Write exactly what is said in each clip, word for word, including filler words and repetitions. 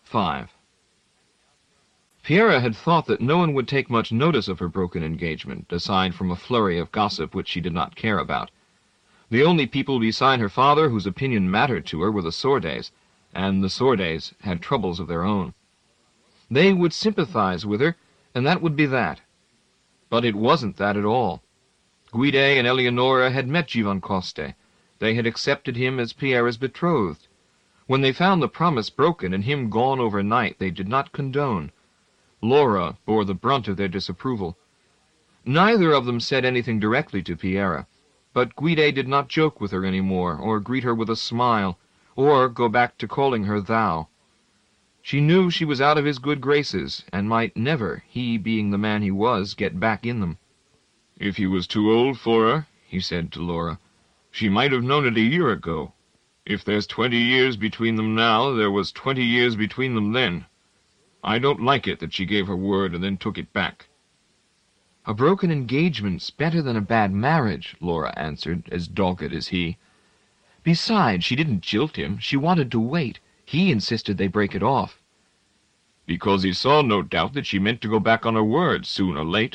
five. Pierre had thought that no one would take much notice of her broken engagement, aside from a flurry of gossip which she did not care about. The only people beside her father whose opinion mattered to her were the Sordes, and the Sordes had troubles of their own. They would sympathize with her, and that would be that. But it wasn't that at all. Guide and Eleonora had met Giovancoste. They had accepted him as Pierre's betrothed. When they found the promise broken and him gone overnight, they did not condone. Laura bore the brunt of their disapproval. Neither of them said anything directly to Pierre, but Guide did not joke with her any more, or greet her with a smile, or go back to calling her thou. She knew she was out of his good graces, and might never, he being the man he was, get back in them. "If he was too old for her," he said to Laura, "she might have known it a year ago. If there's twenty years between them now, there was twenty years between them then. I don't like it that she gave her word and then took it back." "A broken engagement's better than a bad marriage," Laura answered, as dogged as he. "Besides, she didn't jilt him. She wanted to wait. He insisted they break it off." "Because he saw, no doubt, that she meant to go back on her word, soon or late."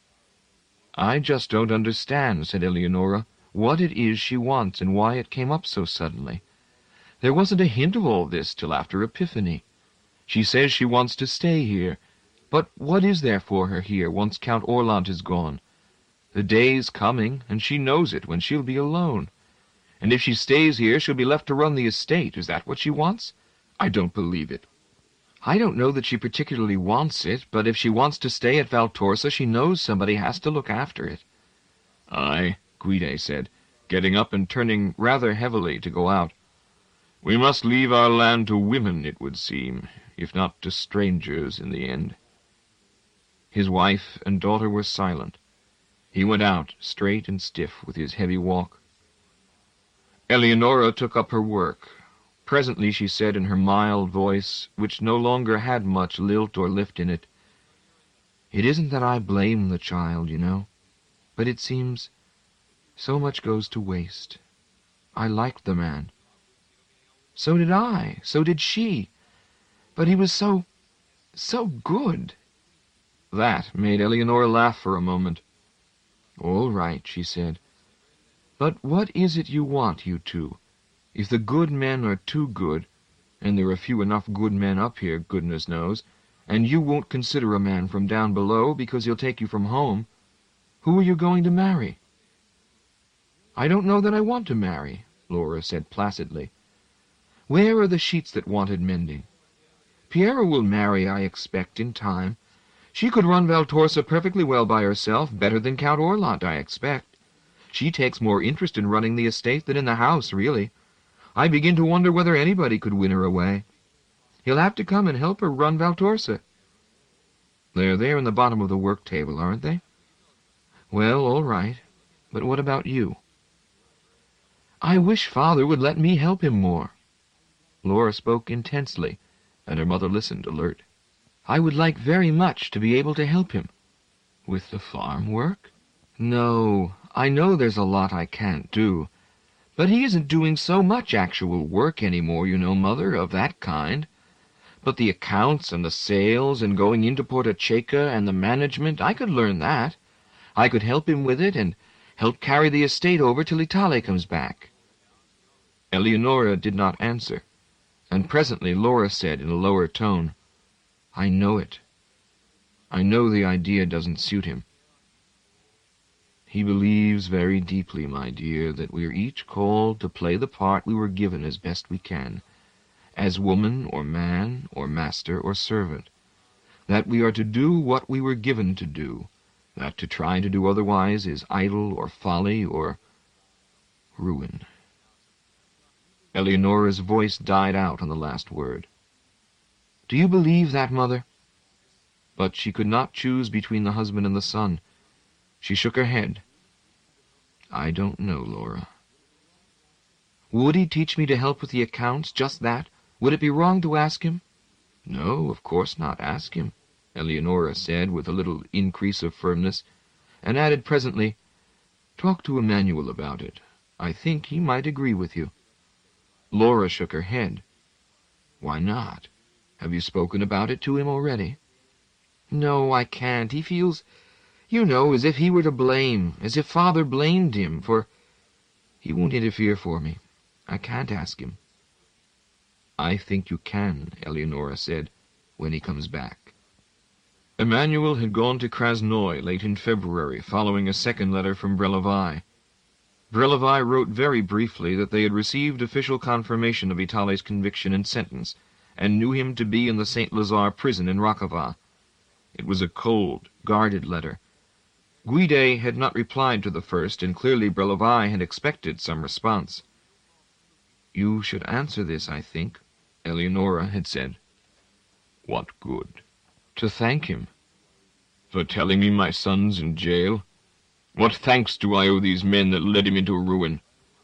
"I just don't understand," said Eleonora, "what it is she wants and why it came up so suddenly. There wasn't a hint of all this till after Epiphany. She says she wants to stay here. But what is there for her here, once Count Orlant is gone? The day's coming, and she knows it, when she'll be alone. And if she stays here, she'll be left to run the estate. Is that what she wants? I don't believe it." "I don't know that she particularly wants it, but if she wants to stay at Valtorsa, she knows somebody has to look after it." "Aye," Guide said, getting up and turning rather heavily to go out. "We must leave our land to women, it would seem, if not to strangers in the end." His wife and daughter were silent. He went out, straight and stiff, with his heavy walk. Eleonora took up her work. Presently she said in her mild voice, which no longer had much lilt or lift in it, "It isn't that I blame the child, you know, but it seems so much goes to waste. I liked the man." "So did I, so did she. But he was so, so good." That made Eleonora laugh for a moment. "All right," she said. "But what is it you want, you two? If the good men are too good, and there are few enough good men up here, goodness knows, and you won't consider a man from down below because he'll take you from home, who are you going to marry?" "I don't know that I want to marry," Laura said placidly. "Where are the sheets that wanted mending? Pierre will marry, I expect, in time. She could run Valtorsa perfectly well by herself, better than Count Orlant, I expect. She takes more interest in running the estate than in the house, really. I begin to wonder whether anybody could win her away. He'll have to come and help her run Valtorsa." "They're there in the bottom of the work table, aren't they?" "Well, all right. But what about you?" "I wish Father would let me help him more." Laura spoke intensely, and her mother listened alert. "I would like very much to be able to help him." "With the farm work?" "No. I know there's a lot I can't do. But he isn't doing so much actual work any more, you know, Mother, of that kind. But the accounts and the sales and going into Portacheca and the management, I could learn that. I could help him with it and help carry the estate over till Itale comes back." Eleonora did not answer, and presently Laura said in a lower tone, "I know it. I know the idea doesn't suit him. He believes very deeply, my dear, that we are each called to play the part we were given as best we can, as woman or man or master or servant, that we are to do what we were given to do, that to try to do otherwise is idle or folly or ruin." Eleonora's voice died out on the last word. "Do you believe that, Mother?" But she could not choose between the husband and the son. She shook her head. "I don't know, Laura." "Would he teach me to help with the accounts, just that? Would it be wrong to ask him?" "No, of course not. Ask him," Eleonora said with a little increase of firmness, and added presently, "Talk to Emmanuel about it. I think he might agree with you." Laura shook her head. "Why not?" Have you spoken about it to him already?" "No, I can't. He feels, you know, as if he were to blame, as if Father blamed him, for he won't interfere for me. I can't ask him." "I think you can," Eleonora said, "when he comes back." Emmanuel had gone to Krasnoy late in February, following a second letter from Brelovai. Brelovai wrote very briefly that they had received official confirmation of Vitale's conviction and sentence, and knew him to be in the Saint Lazare prison in Rakova. It was a cold, guarded letter. Guide had not replied to the first, and clearly Brelovai had expected some response. "You should answer this, I think," Eleonora had said. "What good?" "To thank him." "For telling me my son's in jail? What thanks do I owe these men that led him into ruin?"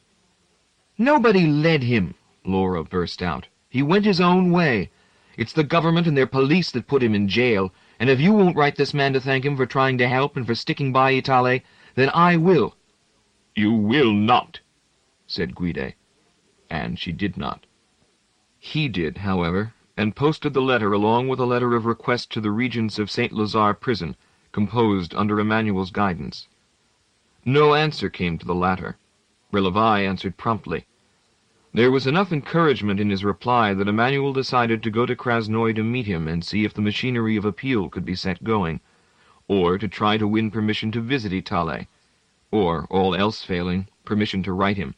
"Nobody led him," Laura burst out. "He went his own way. It's the government and their police that put him in jail, and if you won't write this man to thank him for trying to help and for sticking by Vitale, then I will." "You will not," said Guide. And she did not. He did, however, and posted the letter along with a letter of request to the regents of Saint Lazare prison, composed under Emmanuel's guidance. No answer came to the latter. Brelovai answered promptly. There was enough encouragement in his reply that Emmanuel decided to go to Krasnoy to meet him and see if the machinery of appeal could be set going, or to try to win permission to visit Vitale, or, all else failing, permission to write him.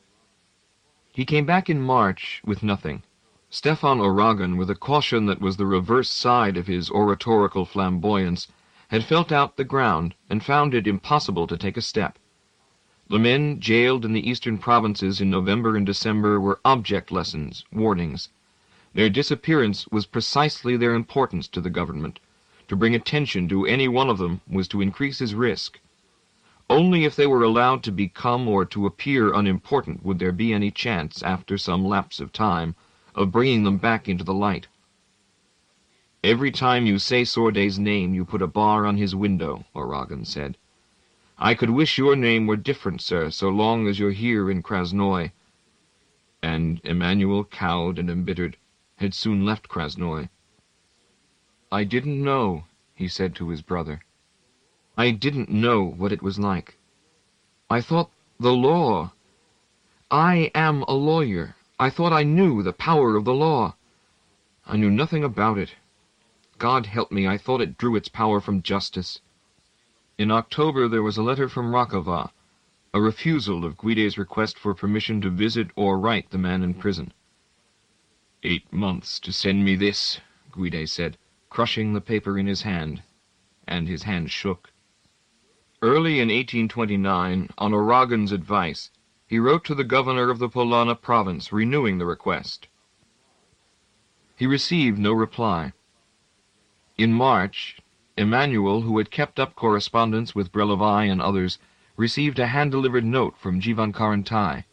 He came back in March with nothing. Stefan Oragon, with a caution that was the reverse side of his oratorical flamboyance, had felt out the ground and found it impossible to take a step. The men jailed in the eastern provinces in November and December were object lessons, warnings. Their disappearance was precisely their importance to the government. To bring attention to any one of them was to increase his risk. Only if they were allowed to become or to appear unimportant would there be any chance, after some lapse of time, of bringing them back into the light. "Every time you say Sorday's name you put a bar on his window," Oragon said. "I could wish your name were different, sir, so long as you're here in Krasnoy." And Emmanuel, cowed and embittered, had soon left Krasnoy. "I didn't know," he said to his brother. "I didn't know what it was like. I thought the law... I am a lawyer. I thought I knew the power of the law. I knew nothing about it. God help me, I thought it drew its power from justice." In October there was a letter from Rakova, a refusal of Guide's request for permission to visit or write the man in prison. "Eight months to send me this," Guide said, crushing the paper in his hand, and his hand shook. Early in eighteen twenty-nine, on Oragon's advice, he wrote to the governor of the Polana province renewing the request. He received no reply. In March, Emmanuel, who had kept up correspondence with Brelovai and others, received a hand-delivered note from Jivan Karantai.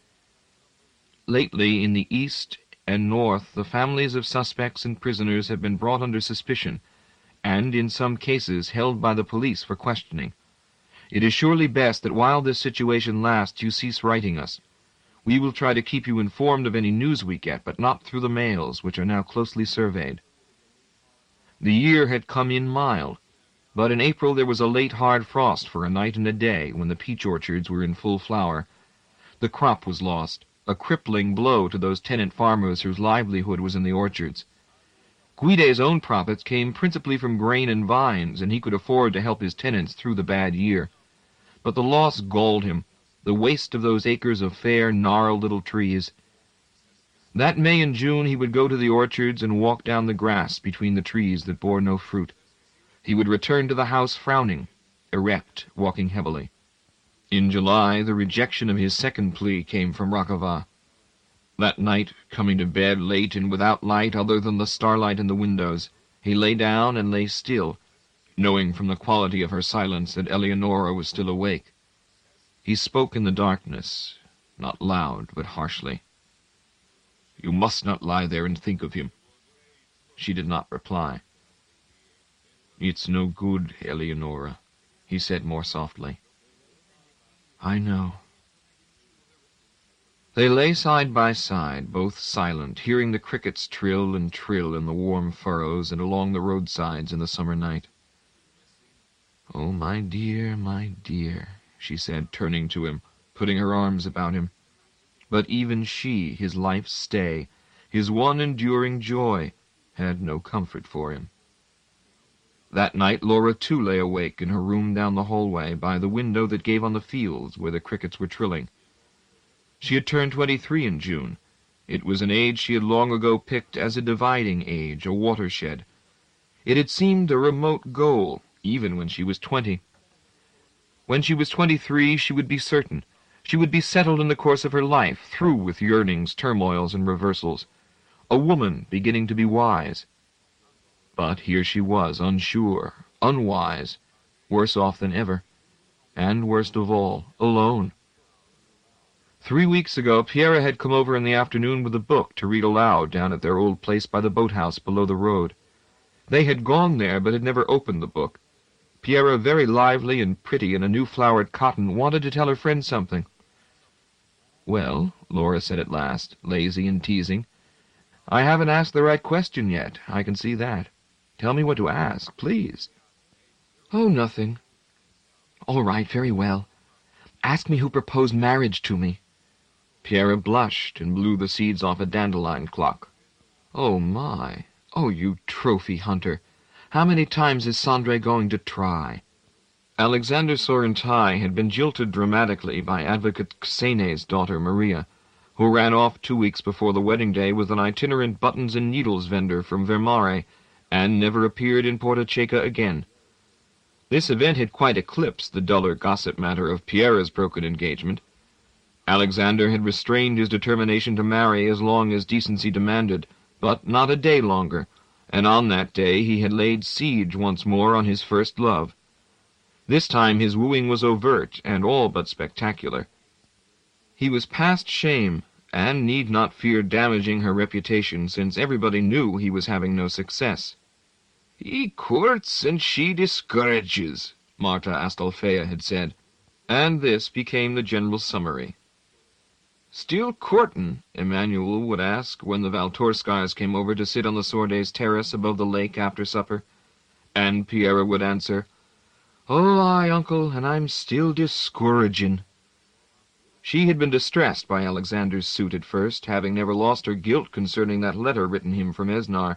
Lately, in the east and north, the families of suspects and prisoners have been brought under suspicion, and, in some cases, held by the police for questioning. It is surely best that while this situation lasts you cease writing us. We will try to keep you informed of any news we get, but not through the mails, which are now closely surveyed. The year had come in mild, but in April there was a late hard frost for a night and a day when the peach orchards were in full flower. The crop was lost, a crippling blow to those tenant farmers whose livelihood was in the orchards. Guide's own profits came principally from grain and vines, and he could afford to help his tenants through the bad year. But the loss galled him, the waste of those acres of fair, gnarled little trees. That May and June he would go to the orchards and walk down the grass between the trees that bore no fruit. He would return to the house frowning, erect, walking heavily. In July, the rejection of his second plea came from Rakova. That night, coming to bed late and without light other than the starlight in the windows, he lay down and lay still, knowing from the quality of her silence that Eleonora was still awake. He spoke in the darkness, not loud, but harshly. "You must not lie there and think of him." She did not reply. "It's no good, Eleonora," he said more softly. "I know." They lay side by side, both silent, hearing the crickets trill and trill in the warm furrows and along the roadsides in the summer night. "Oh, my dear, my dear," she said, turning to him, putting her arms about him. But even she, his life's stay, his one enduring joy, had no comfort for him. That night Laura too lay awake in her room down the hallway, by the window that gave on the fields where the crickets were trilling. She had turned twenty-three in June. It was an age she had long ago picked as a dividing age, a watershed. It had seemed a remote goal, even when she was twenty. When she was twenty-three she would be certain. She would be settled in the course of her life, through with yearnings, turmoils, and reversals. A woman beginning to be wise. But here she was, unsure, unwise, worse off than ever, and worst of all, alone. Three weeks ago Pierre had come over in the afternoon with a book to read aloud down at their old place by the boathouse below the road. They had gone there, but had never opened the book. Pierre, very lively and pretty in a new flowered cotton, wanted to tell her friend something. "Well," Laura said at last, lazy and teasing, "I haven't asked the right question yet, I can see that. Tell me what to ask, please." "Oh, nothing." "All right, very well. Ask me who proposed marriage to me." Pierre blushed and blew the seeds off a dandelion clock. "Oh, my! Oh, you trophy hunter! How many times is Sandre going to try?" Alexander Sorrentai had been jilted dramatically by Advocate Ksene's daughter Maria, who ran off two weeks before the wedding day with an itinerant buttons and needles vendor from Vermare, and never appeared in Porto Checa again. This event had quite eclipsed the duller gossip matter of Pierre's broken engagement. Alexander had restrained his determination to marry as long as decency demanded, but not a day longer, and on that day he had laid siege once more on his first love. This time his wooing was overt and all but spectacular. He was past shame, and need not fear damaging her reputation, since everybody knew he was having no success. "He courts and she discourages," Marta Astolfea had said, and this became the general summary. "Still courtin'?" Emmanuel would ask when the Valtorskais came over to sit on the Sordes terrace above the lake after supper, and Pierre would answer, "Oh, aye, uncle, and I'm still discouragin'." She had been distressed by Alexander's suit at first, having never lost her guilt concerning that letter written him from Esnar.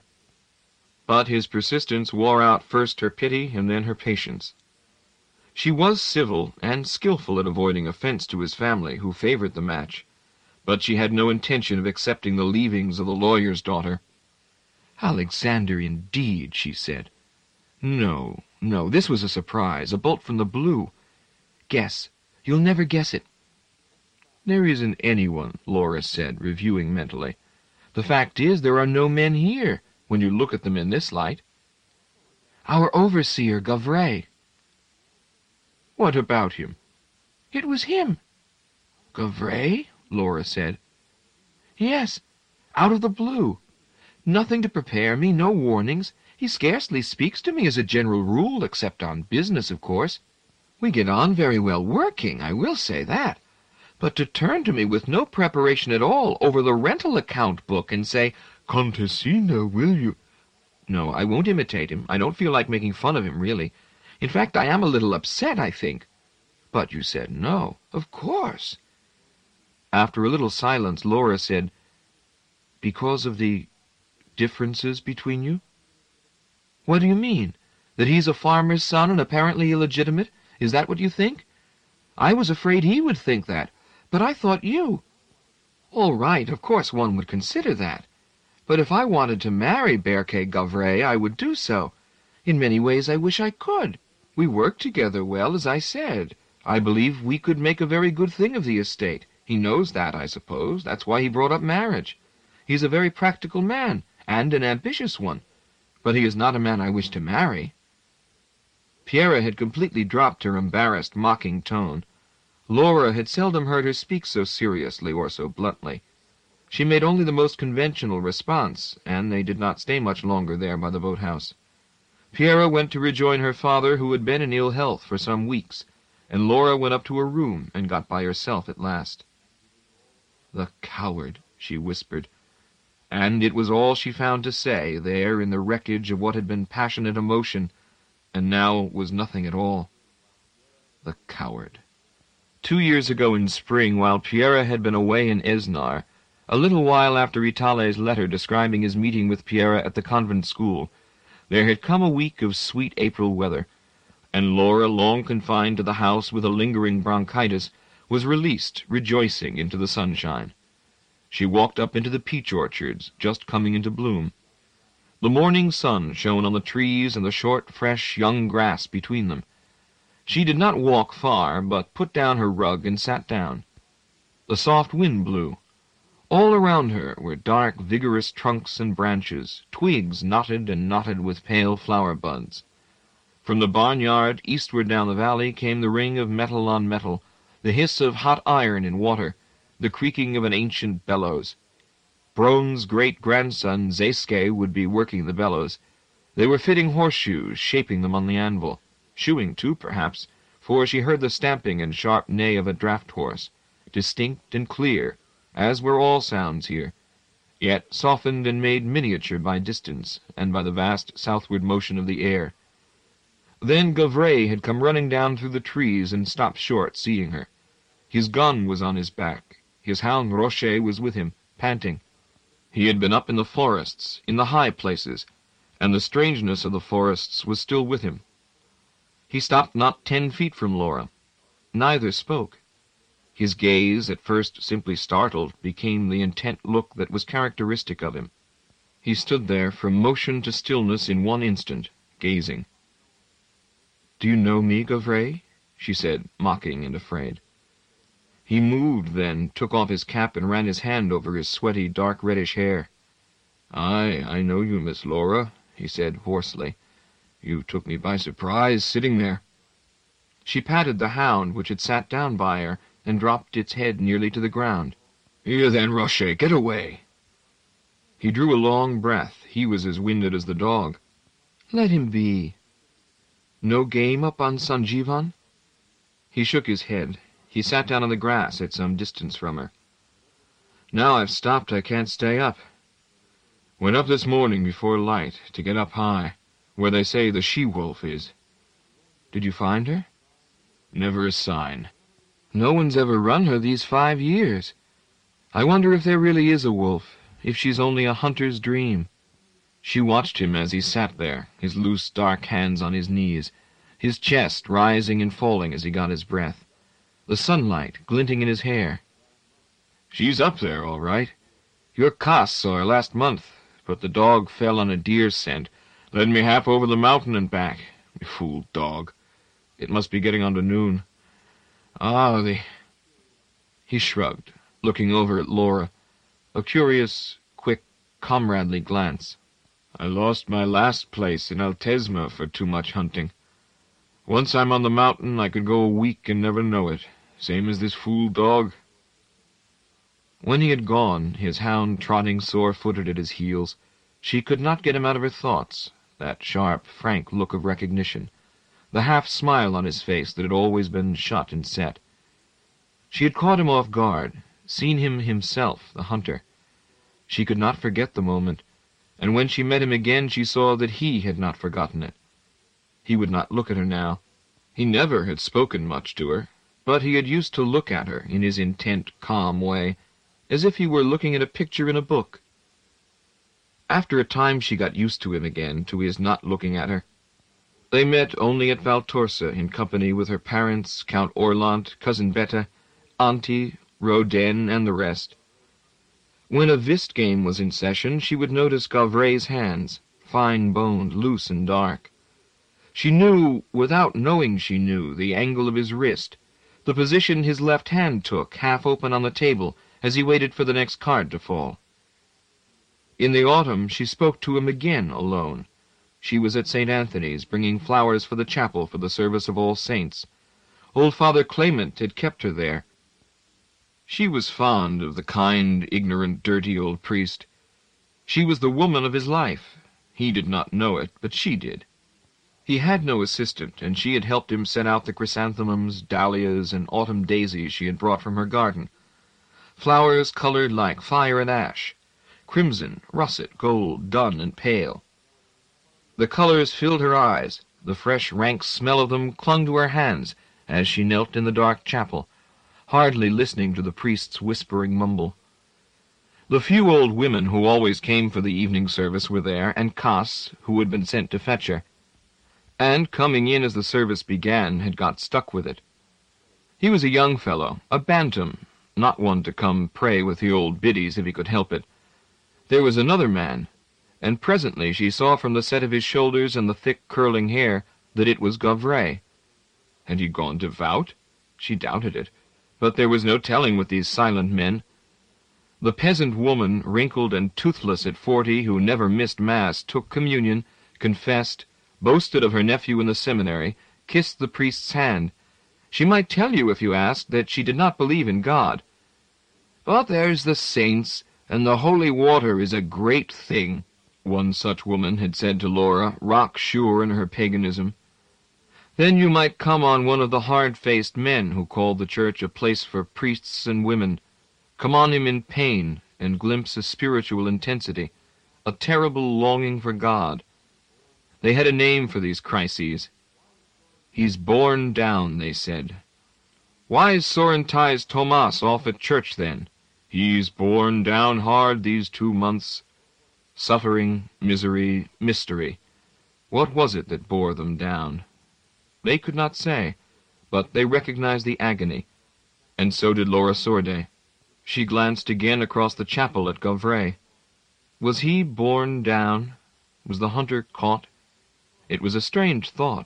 But his persistence wore out first her pity and then her patience. She was civil and skilful at avoiding offense to his family, who favored the match, but she had no intention of accepting the leavings of the lawyer's daughter. "Alexander, indeed," she said. "No, no, this was a surprise, a bolt from the blue. Guess. You'll never guess it." "There isn't anyone," Laura said, reviewing mentally. "The fact is, there are no men here, when you look at them in this light." "Our overseer, Gavray." "What about him?" "It was him." "Gavray?" Laura said. "Yes, out of the blue. Nothing to prepare me, no warnings. He scarcely speaks to me as a general rule, except on business, of course. We get on very well working, I will say that. But to turn to me with no preparation at all over the rental account book and say, 'Contessina, will you—' No, I won't imitate him. I don't feel like making fun of him, really. In fact, I am a little upset, I think. But you said no. Of course." After a little silence, Laura said, "Because of the differences between you?" "What do you mean? That he's a farmer's son and apparently illegitimate? Is that what you think? I was afraid he would think that, but I thought you—" "All right, of course one would consider that. But if I wanted to marry Berke Gavray, I would do so. In many ways I wish I could. We work together well, as I said. I believe we could make a very good thing of the estate. He knows that, I suppose. That's why he brought up marriage. He's a very practical man, and an ambitious one. But he is not a man I wish to marry." Pierre had completely dropped her embarrassed, mocking tone. Laura had seldom heard her speak so seriously or so bluntly. She made only the most conventional response, and they did not stay much longer there by the boathouse. Pierre went to rejoin her father, who had been in ill health for some weeks, and Laura went up to her room and got by herself at last. "The coward," she whispered. And it was all she found to say, there in the wreckage of what had been passionate emotion, and now was nothing at all. The coward. Two years ago in spring, while Pierre had been away in Esnar, a little while after Itale's letter describing his meeting with Pierre at the convent school, there had come a week of sweet April weather, and Laura, long confined to the house with a lingering bronchitis, was released, rejoicing, into the sunshine. She walked up into the peach orchards, just coming into bloom. The morning sun shone on the trees and the short, fresh, young grass between them. She did not walk far, but put down her rug and sat down. The soft wind blew. All around her were dark, vigorous trunks and branches, twigs knotted and knotted with pale flower buds. From the barnyard, eastward down the valley, came the ring of metal on metal, the hiss of hot iron in water, the creaking of an ancient bellows. Brone's great-grandson, Zeske, would be working the bellows. They were fitting horseshoes, shaping them on the anvil. Shoeing, too, perhaps, for she heard the stamping and sharp neigh of a draught horse, distinct and clear, as were all sounds here, yet softened and made miniature by distance and by the vast southward motion of the air. Then Gavray had come running down through the trees and stopped short, seeing her. His gun was on his back. His hound Rocher was with him, panting. He had been up in the forests, in the high places, and the strangeness of the forests was still with him. He stopped not ten feet from Laura. Neither spoke. His gaze, at first simply startled, became the intent look that was characteristic of him. He stood there from motion to stillness in one instant, gazing. "Do you know me, Gavray?" she said, mocking and afraid. He moved then, took off his cap and ran his hand over his sweaty, dark reddish hair. "Aye, I know you, Miss Laura," he said hoarsely. "You took me by surprise, sitting there." She patted the hound, which had sat down by her, and dropped its head nearly to the ground. "Here then, Rocher, get away." He drew a long breath. He was as winded as the dog. "Let him be. No game up on Sanjeevan?" He shook his head. He sat down on the grass at some distance from her. "Now I've stopped, I can't stay up. Went up this morning before light, to get up high, where they say the she-wolf is." "Did you find her?" "Never a sign." "No one's ever run her these five years. I wonder if there really is a wolf, if she's only a hunter's dream." She watched him as he sat there, his loose, dark hands on his knees, his chest rising and falling as he got his breath, the sunlight glinting in his hair. "She's up there, all right. Your Cass saw her last month, but the dog fell on a deer scent, led me half over the mountain and back. Fool dog. It must be getting on to noon. Ah, the—" He shrugged, looking over at Laura, a curious, quick, comradely glance. "I lost my last place in Altesma for too much hunting. Once I'm on the mountain, I could go a week and never know it, same as this fool dog." When he had gone, his hound trotting sore-footed at his heels, she could not get him out of her thoughts, that sharp, frank look of recognition, the half-smile on his face that had always been shut and set. She had caught him off guard, seen him himself, the hunter. She could not forget the moment, and when she met him again she saw that he had not forgotten it. He would not look at her now. He never had spoken much to her, but he had used to look at her in his intent, calm way, as if he were looking at a picture in a book. After a time she got used to him again, to his not looking at her. They met only at Valtorsa, in company with her parents, Count Orlant, Cousin Betta, Auntie, Rodin, and the rest. When a whist game was in session, she would notice Gavray's hands, fine-boned, loose and dark. She knew, without knowing she knew, the angle of his wrist, the position his left hand took, half open on the table, as he waited for the next card to fall. In the autumn she spoke to him again alone. She was at Saint Anthony's, bringing flowers for the chapel for the service of All Saints. Old Father Clement had kept her there. She was fond of the kind, ignorant, dirty old priest. She was the woman of his life. He did not know it, but she did. He had no assistant, and she had helped him set out the chrysanthemums, dahlias, and autumn daisies she had brought from her garden. flowers colored like fire and ash, crimson, russet, gold, dun, and pale. The colors filled her eyes. The fresh, rank smell of them clung to her hands as she knelt in the dark chapel, hardly listening to the priest's whispering mumble. The few old women who always came for the evening service were there, and Cass, who had been sent to fetch her, and, coming in as the service began, had got stuck with it. He was a young fellow, a bantam, not one to come pray with the old biddies if he could help it. There was another man, and presently she saw from the set of his shoulders and the thick curling hair that it was Govray. Had he gone devout? She doubted it, but there was no telling with these silent men. The peasant woman, wrinkled and toothless at forty, who never missed Mass, took communion, confessed, boasted of her nephew in the seminary, kissed the priest's hand. She might tell you, if you asked, that she did not believe in God. "But there's the saints, and the holy water is a great thing," one such woman had said to Laura, rock-sure in her paganism. Then you might come on one of the hard-faced men who called the church a place for priests and women, come on him in pain, and glimpse a spiritual intensity, a terrible longing for God. They had a name for these crises. "He's borne down," they said. "Why's Sorrentize Tomas off at church, then? He's borne down hard these two months." Suffering, misery, mystery. What was it that bore them down? They could not say, but they recognized the agony, and so did Laura Sorday. She glanced again across the chapel at Govray. Was he borne down? Was the hunter caught? It was a strange thought.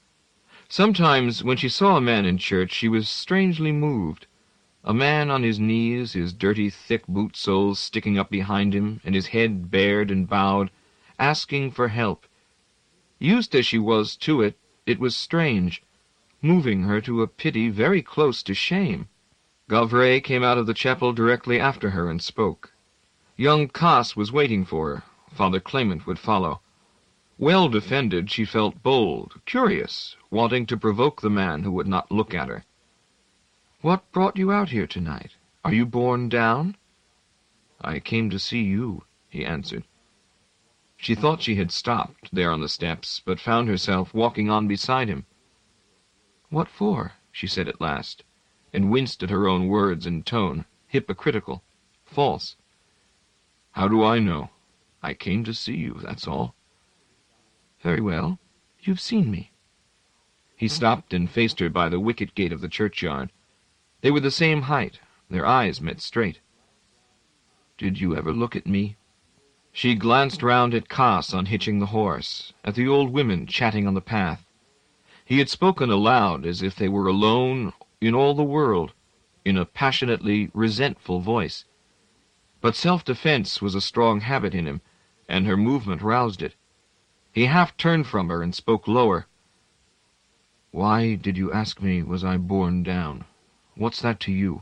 Sometimes, when she saw a man in church, she was strangely moved. A man on his knees, his dirty, thick boot soles sticking up behind him, and his head bared and bowed, asking for help. Used as she was to it, it was strange, moving her to a pity very close to shame. Govray came out of the chapel directly after her and spoke. Young Cass was waiting for her. Father Clement would follow. Well defended, she felt bold, curious, wanting to provoke the man who would not look at her. "What brought you out here tonight? Are you borne down?" "I came to see you," he answered. She thought she had stopped there on the steps, but found herself walking on beside him. "What for?" she said at last, and winced at her own words and tone, hypocritical, false. "How do I know? I came to see you, that's all." "Very well. You've seen me." He stopped and faced her by the wicket gate of the churchyard. They were the same height. Their eyes met straight. "Did you ever look at me?" She glanced round at Cass unhitching the horse, at the old women chatting on the path. He had spoken aloud, as if they were alone in all the world, in a passionately resentful voice. But self-defense was a strong habit in him, and her movement roused it. He half turned from her and spoke lower. "Why did you ask me was I borne down? What's that to you?"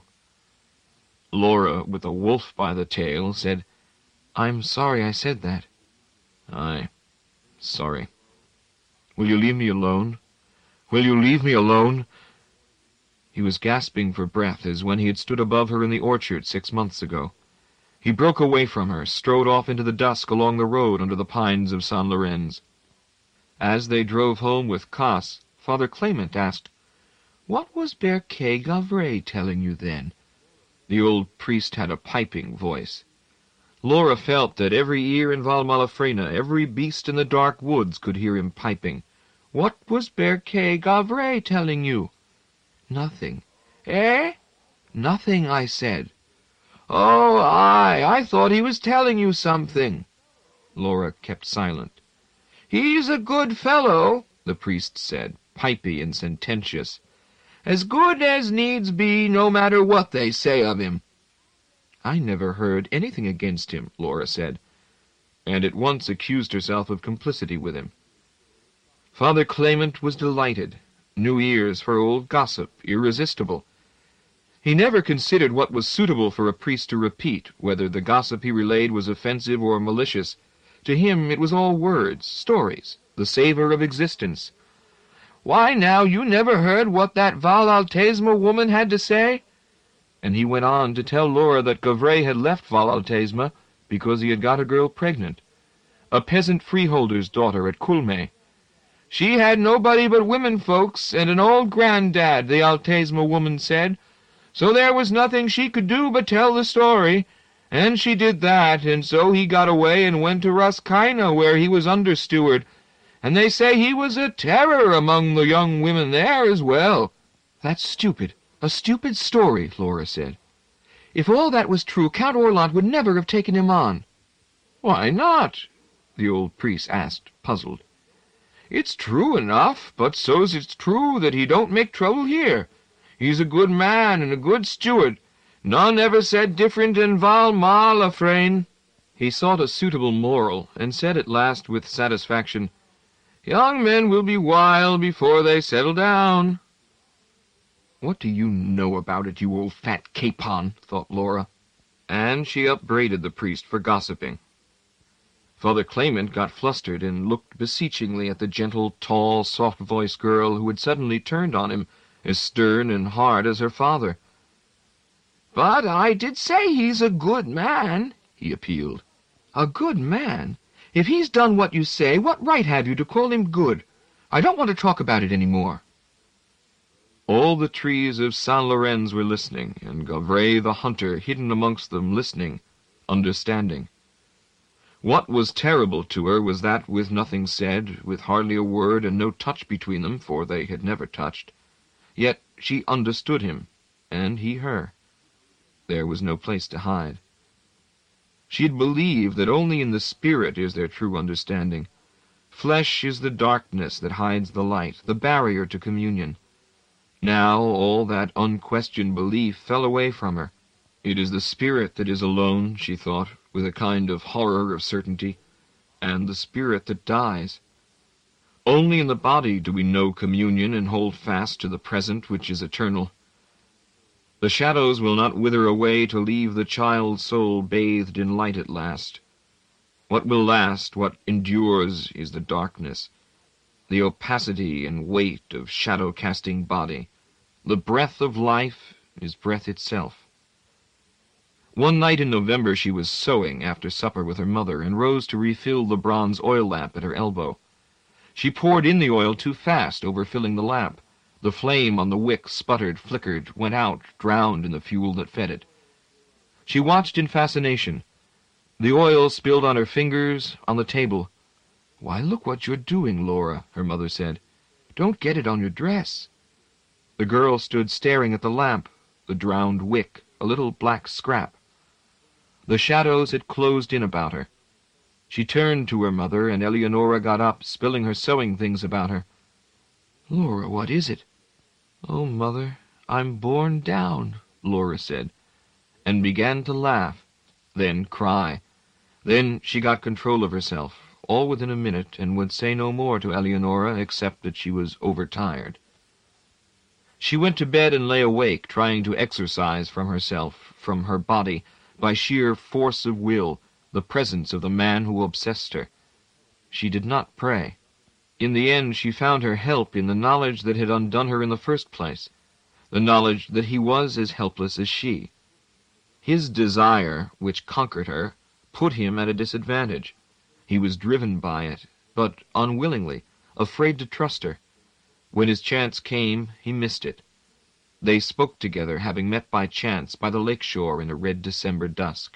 Laura, with a wolf by the tail, said, "I'm sorry I said that." "Aye, sorry. Will you leave me alone? Will you leave me alone?" He was gasping for breath as when he had stood above her in the orchard six months ago. He broke away from her, strode off into the dusk along the road under the pines of San Lorenz. As they drove home with Cass, Father Clement asked, "What was Berquet Govray telling you then?" The old priest had a piping voice. Laura felt that every ear in Valmalafrena, every beast in the dark woods could hear him piping. "What was Berquet Govray telling you?" "Nothing." "Eh?" "Nothing, I said." "Oh, aye, I thought he was telling you something." Laura kept silent. "He's a good fellow," the priest said, pipey and sententious. "As good as needs be, no matter what they say of him." "I never heard anything against him," Laura said, and at once accused herself of complicity with him. Father Clement was delighted. New ears for old gossip, irresistible. He never considered what was suitable for a priest to repeat, whether the gossip he relayed was offensive or malicious. To him it was all words, stories, the savor of existence. "Why, now, you never heard what that Val Altesma woman had to say?" and he went on to tell Laura that Govray had left Val Altesma because he had got a girl pregnant, a peasant freeholder's daughter at Coulmay. She had nobody but women folks and an old granddad, the Altesma woman said, so there was nothing she could do but tell the story, and she did that, and so he got away and went to Roscaina, where he was under-steward, and they say he was a terror among the young women there as well." "That's stupid, a stupid story," Laura said. "If all that was true, Count Orlant would never have taken him on." "Why not?" the old priest asked, puzzled. "It's true enough, but so's it's true that he don't make trouble here. He's a good man and a good steward. None ever said different than Val Malafrain." He sought a suitable moral, and said at last with satisfaction, "Young men will be wild before they settle down." "What do you know about it, you old fat capon?" thought Laura, and she upbraided the priest for gossiping. Father Clement got flustered and looked beseechingly at the gentle, tall, soft-voiced girl who had suddenly turned on him, as stern and hard as her father. "But I did say he's a good man," he appealed. "A good man? If he's done what you say, what right have you to call him good? I don't want to talk about it any more." All the trees of Saint Laurens were listening, and Govray the hunter hidden amongst them listening, understanding. What was terrible to her was that, with nothing said, with hardly a word and no touch between them, for they had never touched, yet she understood him, and he her. There was no place to hide. She had believed that only in the spirit is there true understanding. Flesh is the darkness that hides the light, the barrier to communion. Now all that unquestioned belief fell away from her. It is the spirit that is alone, she thought, with a kind of horror of certainty, and the spirit that dies. Only in the body do we know communion and hold fast to the present which is eternal. The shadows will not wither away to leave the child's soul bathed in light at last. What will last, what endures, is the darkness, the opacity and weight of shadow-casting body. The breath of life is breath itself. One night in November she was sewing after supper with her mother, and rose to refill the bronze oil lamp at her elbow. She poured in the oil too fast, overfilling the lamp. The flame on the wick sputtered, flickered, went out, drowned in the fuel that fed it. She watched in fascination. The oil spilled on her fingers, on the table. "Why, look what you're doing, Laura," her mother said. "Don't get it on your dress." The girl stood staring at the lamp, the drowned wick, a little black scrap. The shadows had closed in about her. She turned to her mother, and Eleonora got up, spilling her sewing things about her. "Laura, what is it?" "Oh, Mother, I'm borne down," Laura said, and began to laugh, then cry. Then she got control of herself, all within a minute, and would say no more to Eleonora except that she was overtired. She went to bed and lay awake, trying to exorcise from herself, from her body, by sheer force of will, the presence of the man who obsessed her. She did not pray. In the end she found her help in the knowledge that had undone her in the first place, the knowledge that he was as helpless as she. His desire, which conquered her, put him at a disadvantage. He was driven by it, but unwillingly, afraid to trust her. When his chance came, he missed it. They spoke together, having met by chance by the lake shore in the red December dusk.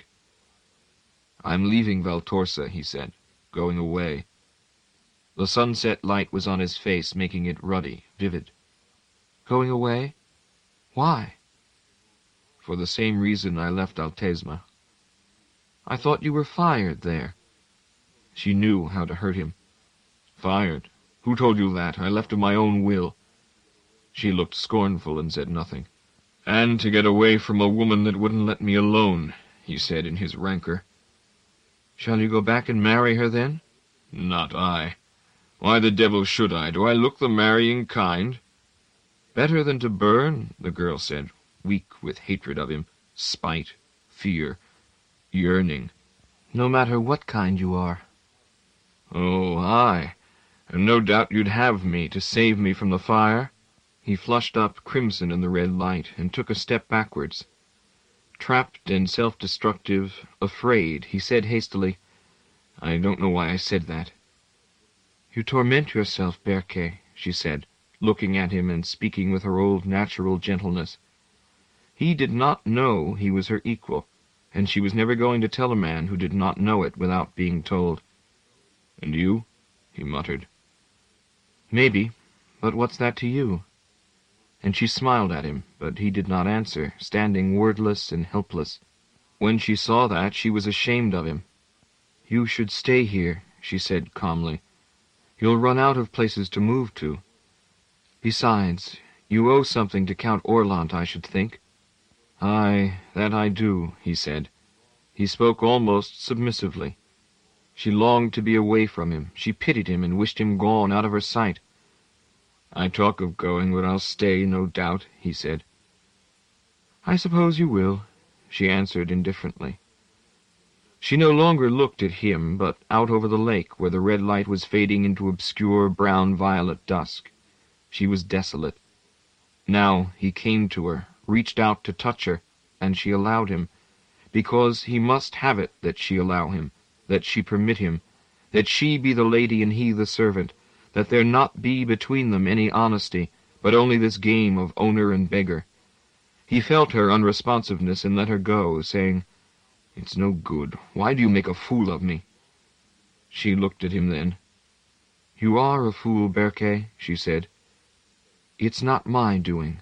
"I'm leaving Valtorsa," he said, "going away." The sunset light was on his face, making it ruddy, vivid. "Going away? Why?" "For the same reason I left Altesma." "I thought you were fired there." She knew how to hurt him. "Fired? Who told you that? I left of my own will." She looked scornful and said nothing. "And to get away from a woman that wouldn't let me alone," he said in his rancor. "Shall you go back and marry her, then?" "Not I. Why the devil should I? Do I look the marrying kind?" "Better than to burn," the girl said, weak with hatred of him, spite, fear, yearning. "No matter what kind you are." "Oh, aye. And no doubt you'd have me to save me from the fire?" He flushed up, crimson in the red light, and took a step backwards. Trapped and self-destructive, afraid, he said hastily, "I don't know why I said that." "You torment yourself, Berke," she said, looking at him and speaking with her old natural gentleness. He did not know he was her equal, and she was never going to tell a man who did not know it without being told. "And you?" he muttered. "Maybe, but what's that to you?" And she smiled at him, but he did not answer, standing wordless and helpless. When she saw that, she was ashamed of him. "You should stay here," she said calmly. "You'll run out of places to move to. Besides, you owe something to Count Orlant, I should think." "Aye, that I do," he said. He spoke almost submissively. She longed to be away from him. She pitied him and wished him gone out of her sight. "I talk of going, but I'll stay, no doubt," he said. "I suppose you will," she answered indifferently. She no longer looked at him, but out over the lake, where the red light was fading into obscure brown-violet dusk. She was desolate. Now he came to her, reached out to touch her, and she allowed him, because he must have it that she allow him, that she permit him, that she be the lady and he the servant, that there not be between them any honesty, but only this game of owner and beggar. He felt her unresponsiveness and let her go, saying, "It's no good. Why do you make a fool of me?" She looked at him then. "You are a fool, Berke," she said. "It's not my doing."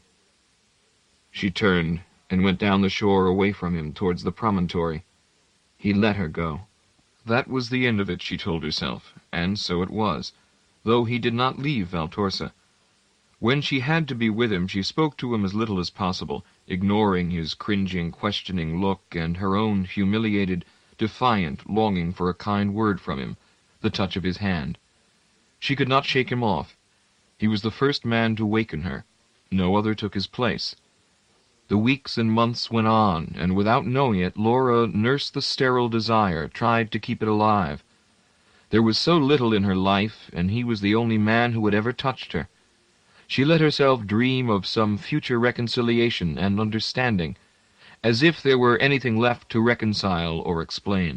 She turned and went down the shore away from him towards the promontory. He let her go. That was the end of it, she told herself, and so it was, though he did not leave Valtorsa. When she had to be with him, she spoke to him as little as possible, ignoring his cringing, questioning look and her own humiliated, defiant longing for a kind word from him, the touch of his hand. She could not shake him off. He was the first man to waken her. No other took his place. The weeks and months went on, and without knowing it, Laura nursed the sterile desire, tried to keep it alive. There was so little in her life, and he was the only man who had ever touched her. She let herself dream of some future reconciliation and understanding, as if there were anything left to reconcile or explain.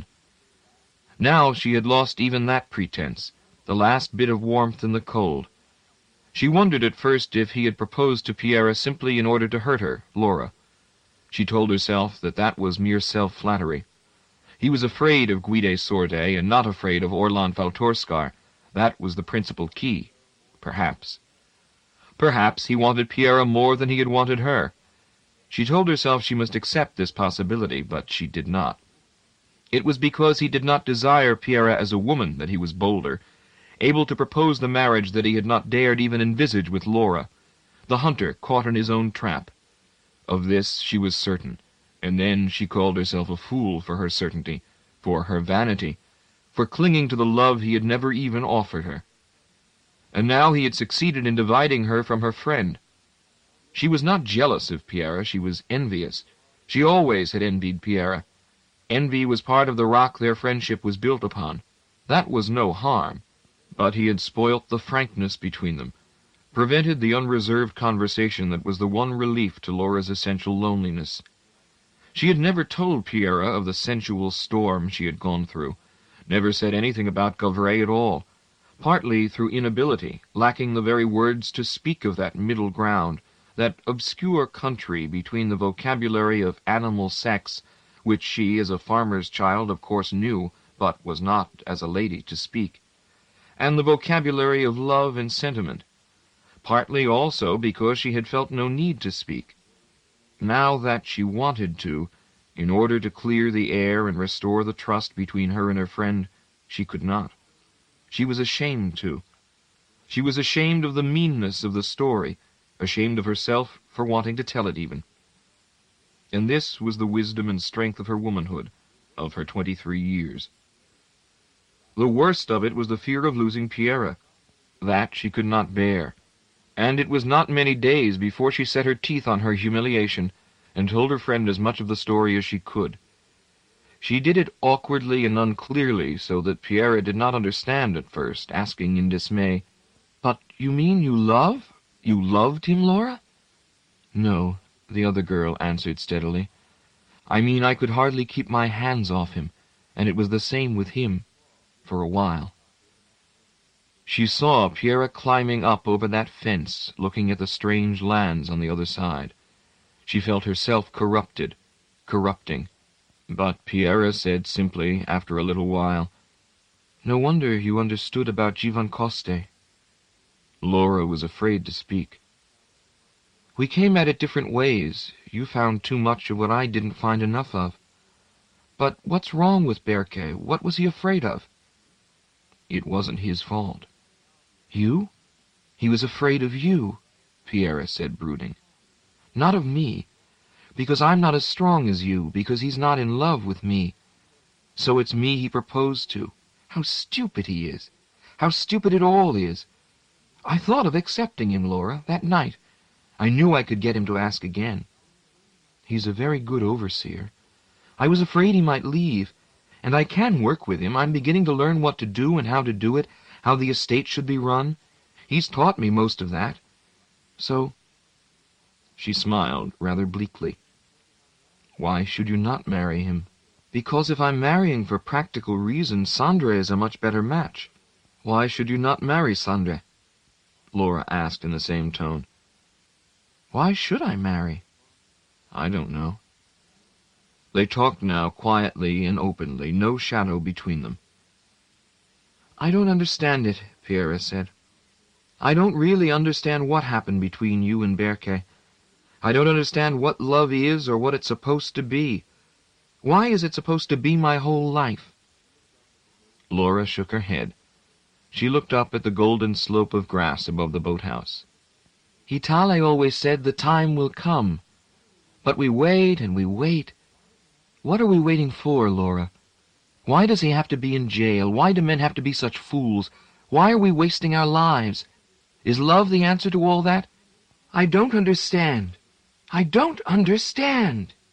Now she had lost even that pretense, the last bit of warmth in the cold. She wondered at first if he had proposed to Pierre simply in order to hurt her, Laura. She told herself that that was mere self-flattery. He was afraid of Guide Sordet and not afraid of Orlant Valtorskar. That was the principal key. Perhaps. Perhaps he wanted Pierre more than he had wanted her. She told herself she must accept this possibility, but she did not. It was because he did not desire Pierre as a woman that he was bolder, able to propose the marriage that he had not dared even envisage with Laura, the hunter caught in his own trap. Of this she was certain, and then she called herself a fool for her certainty, for her vanity, for clinging to the love he had never even offered her. And now he had succeeded in dividing her from her friend. She was not jealous of Pierre, she was envious. She always had envied Pierre. Envy was part of the rock their friendship was built upon. That was no harm. But he had spoilt the frankness between them, prevented the unreserved conversation that was the one relief to Laura's essential loneliness. She had never told Pierre of the sensual storm she had gone through, never said anything about Govray at all, partly through inability, lacking the very words to speak of that middle ground, that obscure country between the vocabulary of animal sex, which she, as a farmer's child, of course knew, but was not, as a lady, to speak, and the vocabulary of love and sentiment, partly also because she had felt no need to speak. Now that she wanted to, in order to clear the air and restore the trust between her and her friend, she could not. She was ashamed to. She was ashamed of the meanness of the story, ashamed of herself for wanting to tell it even. And this was the wisdom and strength of her womanhood, of her twenty-three years. The worst of it was the fear of losing Pierre. That she could not bear, and it was not many days before she set her teeth on her humiliation and told her friend as much of the story as she could. She did it awkwardly and unclearly, so that Pierre did not understand at first, asking in dismay, "But you mean you love? You loved him, Laura?" "No," the other girl answered steadily. I mean, I could hardly keep my hands off him, and it was the same with him, for a while. She saw Pierre climbing up over that fence, looking at the strange lands on the other side. She felt herself corrupted, corrupting. But Pierre said simply, after a little while, "No wonder you understood about Giovincosti." Laura was afraid to speak. "We came at it different ways. You found too much of what I didn't find enough of. But what's wrong with Berke? What was he afraid of?" "It wasn't his fault." "You? He was afraid of you," Pierre said, brooding. "Not of me, because I'm not as strong as you, because he's not in love with me. So it's me he proposed to. How stupid he is! How stupid it all is! I thought of accepting him, Laura, that night. I knew I could get him to ask again. He's a very good overseer. I was afraid he might leave, and I can work with him. I'm beginning to learn what to do and how to do it, how the estate should be run. He's taught me most of that. So—" She smiled rather bleakly. "Why should you not marry him?" "Because if I'm marrying for practical reasons, Sandra is a much better match." "Why should you not marry Sandra?" Laura asked in the same tone. "Why should I marry?" "I don't know." They talked now quietly and openly, no shadow between them. "I don't understand it," Pierre said. "I don't really understand what happened between you and Berke. I don't understand what love is or what it's supposed to be. Why is it supposed to be my whole life?" Laura shook her head. She looked up at the golden slope of grass above the boathouse. "Hitale always said the time will come. But we wait and we wait. What are we waiting for, Laura? Why does he have to be in jail? Why do men have to be such fools? Why are we wasting our lives? Is love the answer to all that? I don't understand. I don't understand."